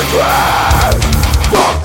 Secret. Fuck.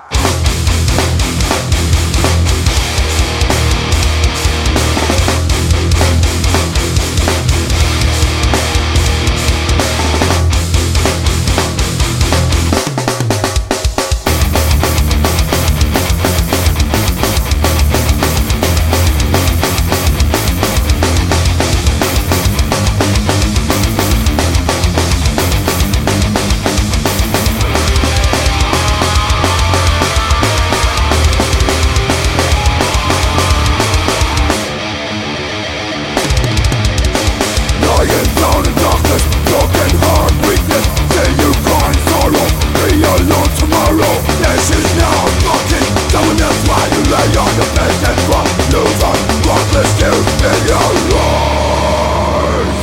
Lying down in darkness, broken heart, weakness, till you find sorrow, be alone tomorrow. This is now fucking someone else while you lay on the bed and cry. Lose on worthless still in your eyes.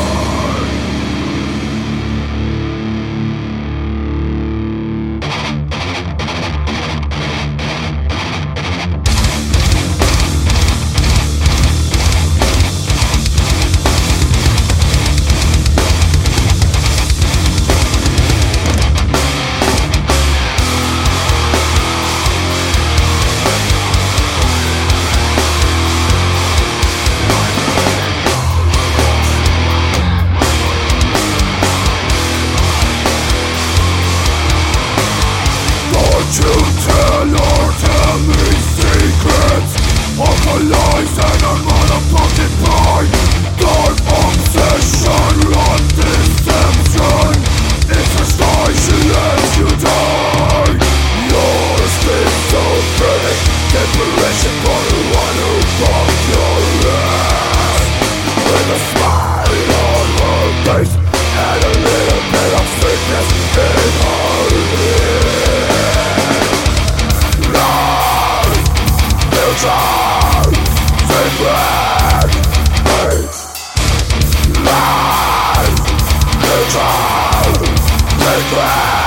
To tell or tell me secrets of a lies and a motherfucking pride. Dark obsession on deception. It's a story she lets you die. Your schizophrenic desperation for the one who broke your ass. With a smile on her face and a little bit of sickness in her ear. Future, secret, life, future, secret.